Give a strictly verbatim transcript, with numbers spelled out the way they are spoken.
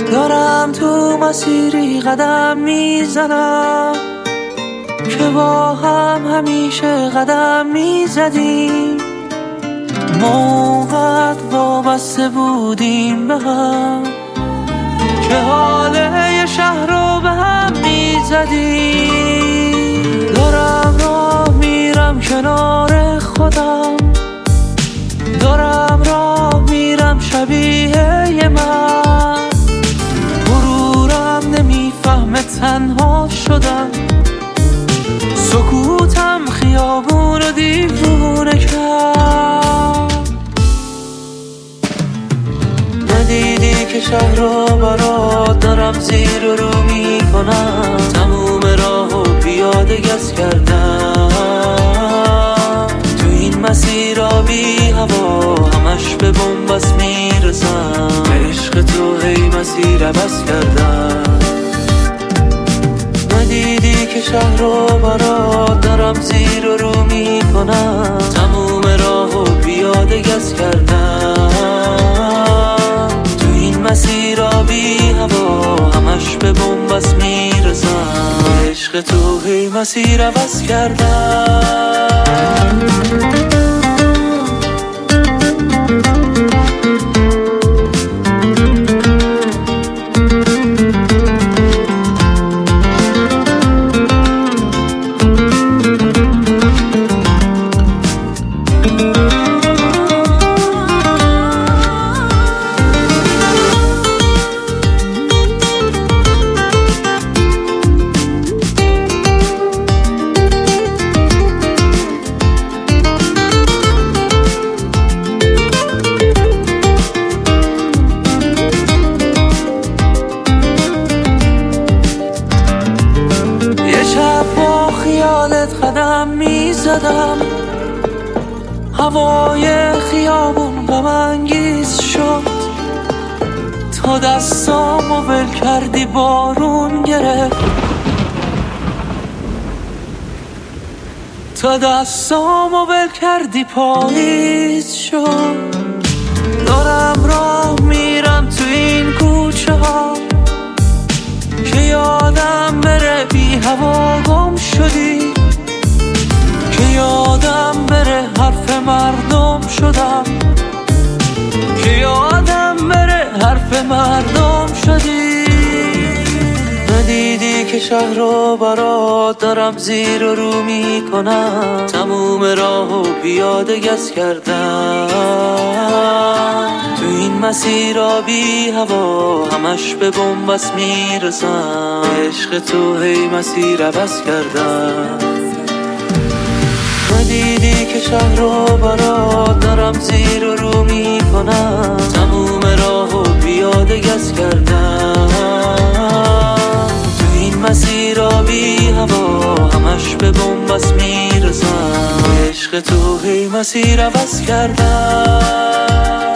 دارم تو مسیری قدم میزنم که با هم همیشه قدم میزدیم، موقت وابسته بودیم به هم که حال یه شهر رو به هم میزدیم. دارم راه میرم کنار خودم، دارم راه میرم شبیه من، غرورم نمیفهمه تنها شدم، سکوتم خیابون رو دیوونه کرد. ندیدی که شهر رو برات دارم زیر و رو میکنم، تموم راهو پیاده گز کردم، تو این مسیر آبی هوا همش به بنبست میرسم، به عشق تو هی مسیر عوض کردم. ندیدی که شهر رو برات دارم زیر و رو میکنم، تموم راهو پیاده گز کردم، تو این مسیر آبی هوا همش به بنبست میرسم، به عشق تو هی مسیر عوض کردم. قدم میزدم، هوای خیابون غم انگیز شد، تا دستامو ول کردی بارون گرفت، تا دستامو ول کردی پاییز شد. دارم راه میرم تو این کوچه ها که یادم بره بی هوا گم شدی، که یادم بره حرف مردم شدم، که یادم بره حرف مردم شدی. ندیدی که شهر رو برات دارم زیر و رو میکنم، تموم راهو پیاده گز کردم، تو این مسیر آبی هوا همش به بنبست میرسم، عشق تو هی مسیر عوض کردم. ندیدی که شهر رو برات دارم زیر و رو میکنم، تموم راهو پیاده گز کردم، تو این مسیر آبی هوا همش به بنبست میرسم، عشق تو هی مسیر عوض کردم.